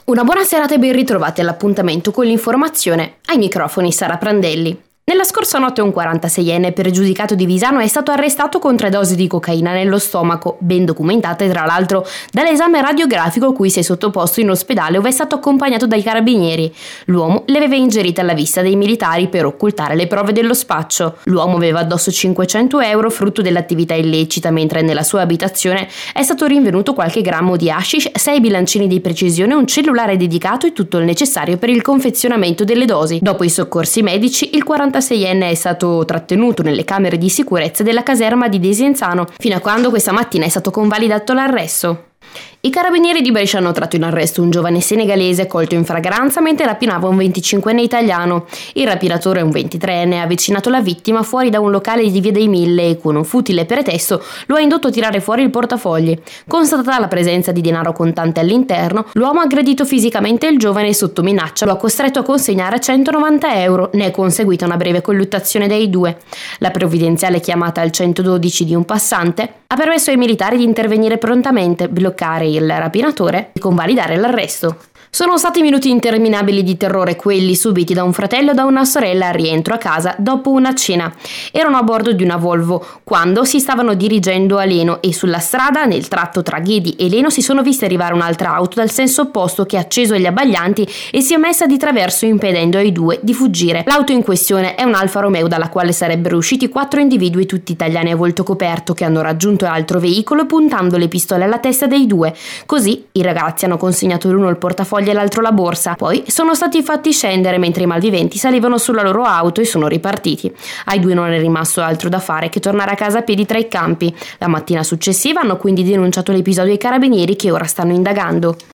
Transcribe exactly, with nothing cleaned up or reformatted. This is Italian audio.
Una buona serata e ben ritrovati all'appuntamento con l'informazione. Ai microfoni Sara Prandelli. Nella scorsa notte un quarantaseienne pregiudicato di Visano è stato arrestato con tre dosi di cocaina nello stomaco, ben documentate tra l'altro dall'esame radiografico cui si è sottoposto in ospedale, ove è stato accompagnato dai carabinieri. L'uomo le aveva ingerite alla vista dei militari per occultare le prove dello spaccio. L'uomo aveva addosso cinquecento euro frutto dell'attività illecita, mentre nella sua abitazione è stato rinvenuto qualche grammo di hashish, sei bilancini di precisione, un cellulare dedicato e tutto il necessario per il confezionamento delle dosi. Dopo i soccorsi medici, il quarantaseienne è stato trattenuto nelle camere di sicurezza della caserma di Desenzano, fino a quando questa mattina è stato convalidato l'arresto. I carabinieri di Brescia hanno tratto in arresto un giovane senegalese colto in fragranza mentre rapinava un venticinquenne italiano. Il rapinatore, un ventitreenne, ha avvicinato la vittima fuori da un locale di Via dei Mille e con un futile pretesto lo ha indotto a tirare fuori il portafogli. Constatata la presenza di denaro contante all'interno, l'uomo ha aggredito fisicamente il giovane e sotto minaccia lo ha costretto a consegnare centonovanta euro. Ne è conseguita una breve colluttazione dei due. La provvidenziale chiamata al centododici di un passante ha permesso ai militari di intervenire prontamente, bloccare il rapinatore e convalidare l'arresto. Sono stati minuti interminabili di terrore quelli subiti da un fratello e da una sorella al rientro a casa dopo una cena. Erano a bordo di una Volvo quando si stavano dirigendo a Leno e sulla strada, nel tratto tra Ghedi e Leno, si sono viste arrivare un'altra auto dal senso opposto che ha acceso gli abbaglianti e si è messa di traverso impedendo ai due di fuggire. L'auto in questione è un Alfa Romeo dalla quale sarebbero usciti quattro individui tutti italiani a volto coperto che hanno raggiunto l'altro veicolo puntando le pistole alla testa dei due. Così i ragazzi hanno consegnato l'uno il portafoglio e l'altro la borsa, poi sono stati fatti scendere mentre i malviventi salivano sulla loro auto e sono ripartiti. Ai due non è rimasto altro da fare che tornare a casa a piedi tra i campi. La mattina successiva hanno quindi denunciato l'episodio ai carabinieri che ora stanno indagando.